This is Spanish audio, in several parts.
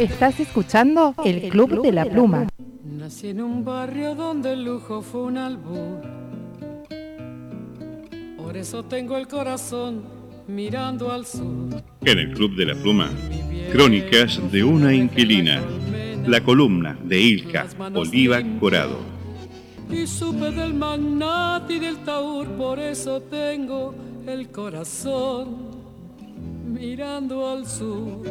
Estás escuchando El Club de la Pluma. Nací en un barrio donde el lujo fue un albur. Por eso tengo el corazón mirando al sur. En El Club de la Pluma, crónicas de una inquilina. La columna de Ilka Oliva Corado. Y supe del magnate y del taur, por eso tengo el corazón mirando al sur.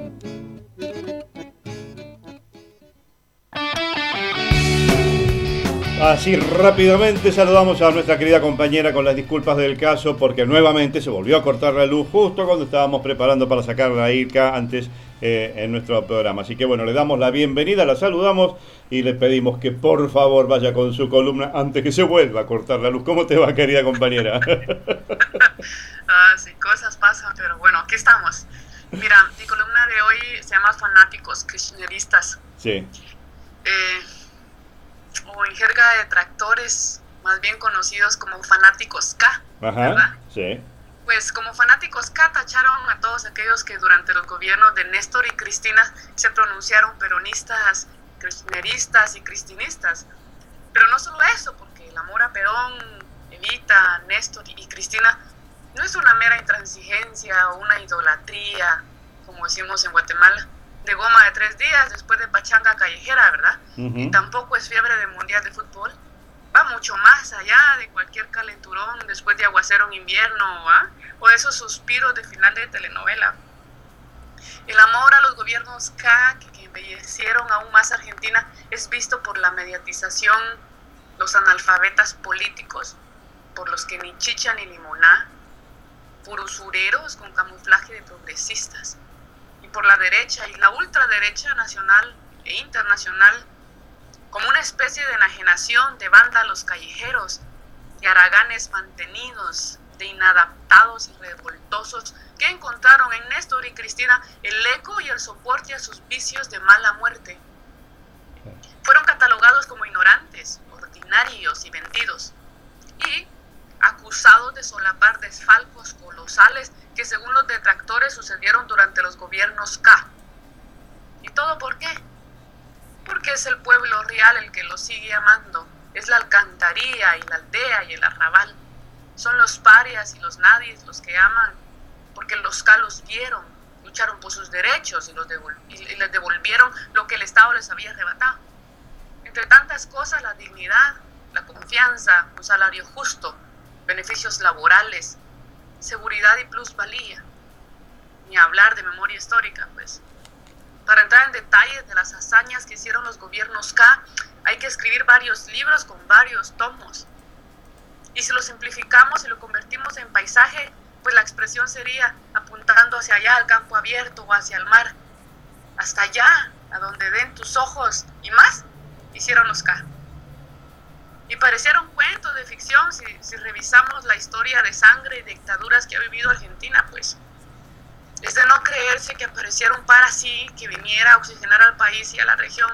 Así rápidamente saludamos a nuestra querida compañera con las disculpas del caso porque nuevamente se volvió a cortar la luz justo cuando estábamos preparando para sacarla a Ilka antes en nuestro programa. Así que bueno, le damos la bienvenida, la saludamos y le pedimos que por favor vaya con su columna antes que se vuelva a cortar la luz. ¿Cómo te va, querida compañera? Sí, cosas pasan, pero bueno, aquí estamos. Mira, mi columna de hoy se llama Fanáticos Kirchneristas. Sí. O en jerga de detractores, más bien conocidos como fanáticos K. Ajá, ¿verdad? sí. Pues como fanáticos K tacharon a todos aquellos que durante los gobiernos de Néstor y Cristina se pronunciaron peronistas, kirchneristas y cristinistas. Pero no solo eso, porque el amor a Perón, Evita, Néstor y Cristina no es una mera intransigencia o una idolatría, como decimos en Guatemala, de goma de 3 días después de pachanga callejera, ¿verdad? Uh-huh. Y tampoco es fiebre de mundial de fútbol. Va mucho más allá de cualquier calenturón después de aguacero en invierno, ¿ah? O esos suspiros de final de telenovela. El amor a los gobiernos K que embellecieron aún más Argentina es visto por la mediatización, los analfabetas políticos, por los que ni chicha ni limoná, por usureros con camuflaje de progresistas, y por la derecha y la ultraderecha nacional e internacional, como una especie de enajenación de vándalos callejeros, de haraganes mantenidos, de inadaptados y revoltosos que encontraron en Néstor y Cristina el eco y el soporte a sus vicios de mala muerte. Fueron catalogados como ignorantes, ordinarios y vendidos, y acusados de solapar desfalcos colosales que según los detractores sucedieron durante los gobiernos K. ¿Y todo por qué? Porque es el pueblo real el que los sigue amando, es la alcantarilla y la aldea y el arrabal. Son los parias y los nadies los que aman, porque los K los vieron, lucharon por sus derechos y les devolvieron lo que el Estado les había arrebatado. Entre tantas cosas, la dignidad, la confianza, un salario justo, beneficios laborales, seguridad y plusvalía. Ni hablar de memoria histórica, pues. Para entrar en detalles de las hazañas que hicieron los gobiernos K, hay que escribir varios libros con varios tomos. Y si lo simplificamos y lo convertimos en paisaje, pues la expresión sería apuntando hacia allá, al campo abierto o hacia el mar. Hasta allá, a donde den tus ojos y más, hicieron los K. Y parecieron cuentos de ficción si revisamos la historia de sangre y dictaduras que ha vivido Argentina, pues. Es de no creerse que apareciera un par así que viniera a oxigenar al país y a la región.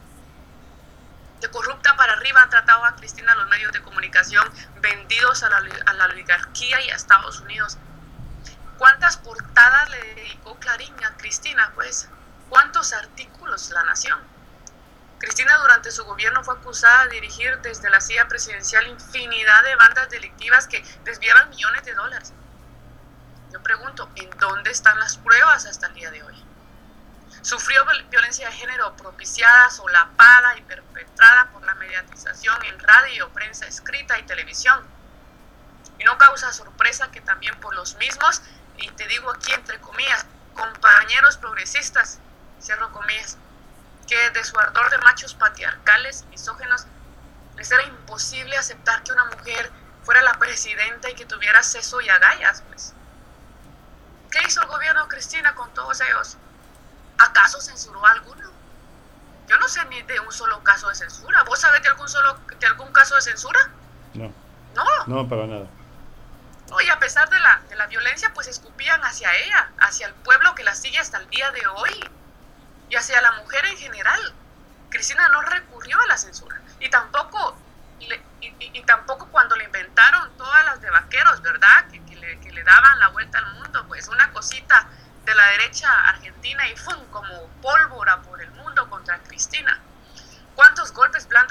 De corrupta para arriba han tratado a Cristina los medios de comunicación vendidos a la oligarquía y a Estados Unidos. ¿Cuántas portadas le dedicó Clarín a Cristina, pues? ¿Cuántos artículos La Nación? Cristina durante su gobierno fue acusada de dirigir desde la silla presidencial infinidad de bandas delictivas que desviaban millones de dólares. Yo pregunto, ¿en dónde están las pruebas hasta el día de hoy? Sufrió violencia de género propiciada, solapada y perpetrada por la mediatización en radio, prensa escrita y televisión. Y no causa sorpresa que también por los mismos, y te digo aquí entre comillas, compañeros progresistas, cierro comillas, que de su ardor de machos patriarcales, misógenos, les era imposible aceptar que una mujer fuera la presidenta y que tuviera seso y agallas, pues. ¿Qué hizo el gobierno de Cristina con todos ellos? ¿Acaso censuró a alguno? Yo no sé ni de un solo caso de censura. ¿Vos sabés de algún caso de censura? No. No. No, para nada. No, y a pesar de la violencia, pues escupían hacia ella, hacia el pueblo que la sigue hasta el día de hoy, y hacia la mujer en general. Cristina no recurrió a la censura, y tampoco cuando le inventaron todas las de vaqueros, ¿verdad? Que le daban la vuelta al mundo, pues una cosita de la derecha argentina y ¡fum! Como pólvora por el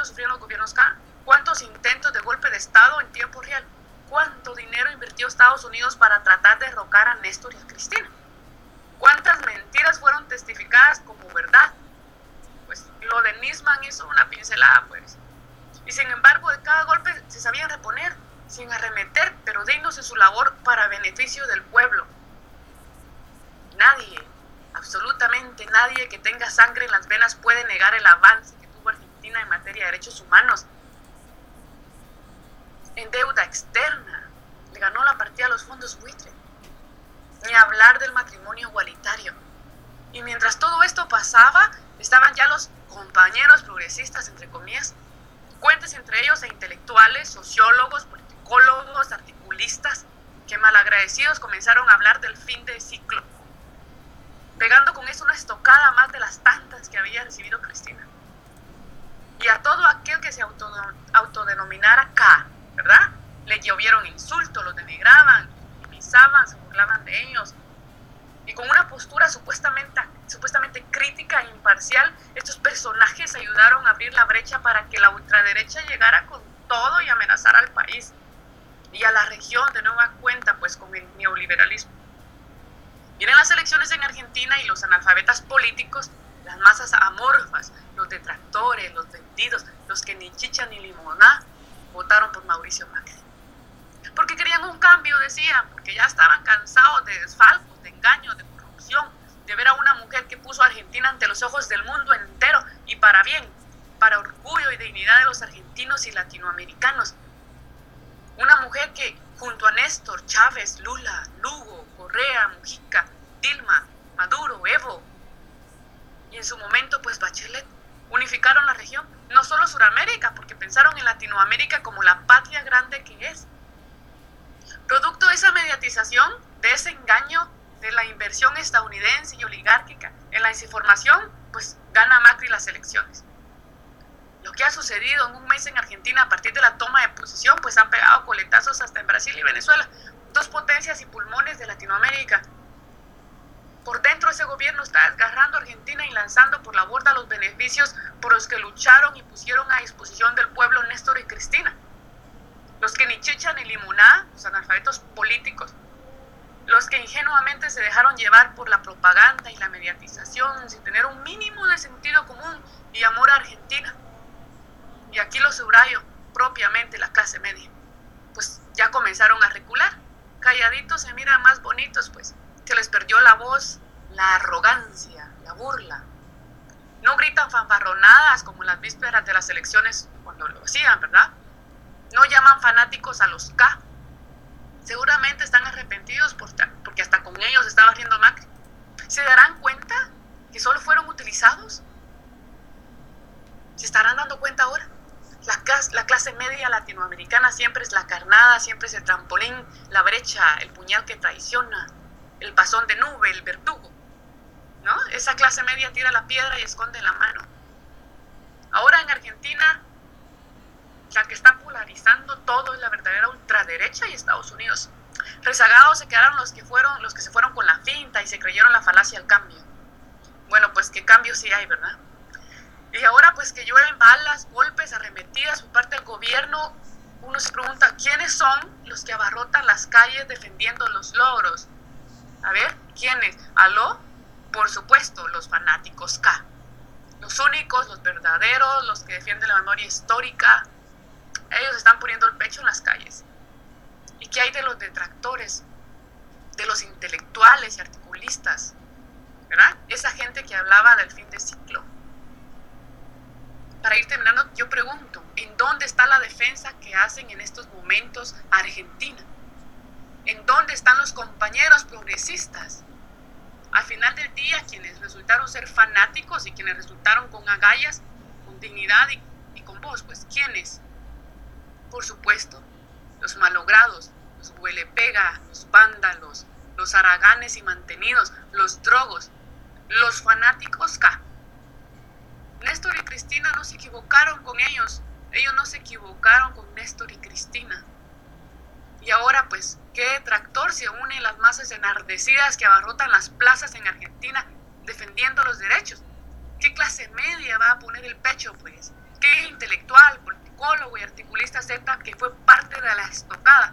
sufrieron los gobiernos K? ¿Cuántos intentos de golpe de Estado en tiempo real? ¿Cuánto dinero invirtió Estados Unidos para tratar de derrocar a Néstor y a Cristina? ¿Cuántas mentiras fueron testificadas como verdad? Pues lo de Nisman hizo una pincelada, pues. Y sin embargo, de cada golpe se sabían reponer, sin arremeter, pero dignos en su labor para beneficio del pueblo. Nadie, absolutamente nadie que tenga sangre en las venas puede negar el avance que tuvo Argentina en materia de derechos humanos. En deuda externa, le ganó la partida a los fondos buitre. Ni hablar del matrimonio igualitario. Y mientras todo esto pasaba, estaban ya los compañeros progresistas, entre comillas, cuentes entre ellos a intelectuales, sociólogos, politicólogos, articulistas, que malagradecidos comenzaron a hablar del fin de ciclo, pegando con eso una estocada más de las tantas que había recibido Cristina. Y a todo aquel que se autodenominara K, ¿verdad? Le llovieron insultos, los denigraban, minimizaban, se burlaban de ellos. Y con una postura supuestamente crítica e imparcial, estos personajes ayudaron a abrir la brecha para que la ultraderecha llegara con todo y amenazara al país y a la región de nueva cuenta, pues con el neoliberalismo. Vienen las elecciones en Argentina y los analfabetas políticos, las masas amorfas, los detractores, los vendidos, los que ni chicha ni limoná, votaron por Mauricio Macri. Porque querían un cambio, decían, porque ya estaban cansados de desfalcos, de engaños, de corrupción, de ver a una mujer que puso a Argentina ante los ojos del mundo entero y para bien, para orgullo y dignidad de los argentinos y latinoamericanos. Una mujer que junto a Néstor, Chávez, Lula, Lugo, Correa, Mujica, Dilma, Maduro, Evo y en su momento pues Bachelet unificaron la región, no solo Sudamérica, porque pensaron en Latinoamérica como la patria grande que es. Producto de esa mediatización, de ese engaño, de la inversión estadounidense y oligárquica en la desinformación, pues gana Macri las elecciones. Lo que ha sucedido en un mes en Argentina a partir de la toma de posesión, pues han pegado coletazos hasta en Brasil y Venezuela, dos potencias y pulmones de Latinoamérica. Por dentro ese gobierno está desgarrando a Argentina y lanzando por la borda los beneficios por los que lucharon y pusieron a disposición del pueblo Néstor y Cristina. Los que ni chicha ni limoná, los analfabetos políticos, los que ingenuamente se dejaron llevar por la propaganda y la mediatización sin tener un mínimo de sentido común y amor a Argentina. Y aquí lo subrayo, propiamente la clase media, pues ya comenzaron a recular, calladitos se miran más bonitos, pues se les perdió la voz, la arrogancia, la burla. No gritan fanfarronadas como en las vísperas de las elecciones cuando lo hacían, ¿verdad? No llaman fanáticos a los K. Seguramente están arrepentidos porque hasta con ellos estaba haciendo Macri. ¿Se darán cuenta que solo fueron utilizados? ¿Se estarán dando cuenta ahora? La clase media latinoamericana siempre es la carnada, siempre es el trampolín, la brecha, el puñal que traiciona, el pasón de nube, el verdugo, ¿no? Esa clase media tira la piedra y esconde la mano. Ahora en Argentina, la que está polarizando todo es la verdadera ultraderecha y Estados Unidos. Rezagados se quedaron los que se fueron con la finta y se creyeron la falacia del cambio. Bueno, pues qué cambio sí hay, ¿verdad? Y ahora pues que llueven balas, golpes, arremetidas por parte del gobierno, uno se pregunta, ¿quiénes son los que abarrotan las calles defendiendo los logros? A ver, ¿quiénes? ¿Aló? Por supuesto, los fanáticos K. Los únicos, los verdaderos, los que defienden la memoria histórica. Ellos están poniendo el pecho en las calles. ¿Y qué hay de los detractores? De los intelectuales y articulistas, ¿verdad? Esa gente que hablaba del fin de ciclo. Para ir terminando, yo pregunto, ¿en dónde está la defensa que hacen en estos momentos a Argentina? ¿En dónde están los compañeros progresistas? Al final del día, quienes resultaron ser fanáticos y quienes resultaron con agallas, con dignidad y con voz, pues ¿quiénes? Por supuesto, los malogrados, los huelepega, los vándalos, los haraganes y mantenidos, los drogos, los fanáticos K. Néstor y Cristina no se equivocaron con ellos no se equivocaron con Néstor y Cristina. Y ahora pues, ¿qué detractor se une a las masas enardecidas que abarrotan las plazas en Argentina defendiendo los derechos? ¿Qué clase media va a poner el pecho pues? qué intelectual, politicólogo y articulista acepta que fue parte de la estocada?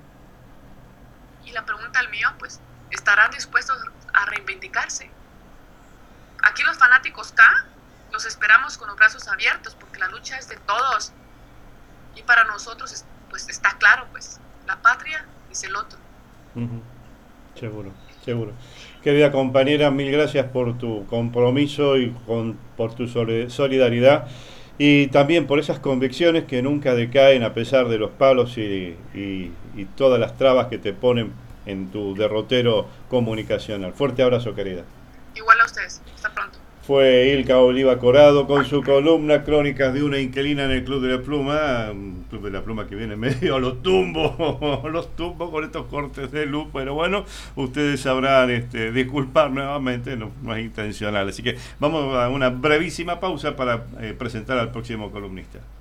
Y la pregunta al millón, pues, ¿estarán dispuestos a reivindicarse? Aquí los fanáticos K los esperamos con los brazos abiertos, porque la lucha es de todos. Y para nosotros, pues está claro, pues, la patria es el otro. Seguro, seguro. Querida compañera, mil gracias por tu compromiso y por tu solidaridad, y también por esas convicciones que nunca decaen a pesar de los palos y todas las trabas que te ponen en tu derrotero comunicacional. Fuerte abrazo, querida. Igual a ustedes. Hasta pronto. Fue Ilka Oliva Corado con su columna Crónicas de una inquilina en el Club de la Pluma. Un Club de la Pluma que viene medio a los tumbos con estos cortes de luz, pero bueno, ustedes sabrán disculpar nuevamente, no es intencional. Así que vamos a una brevísima pausa para presentar al próximo columnista.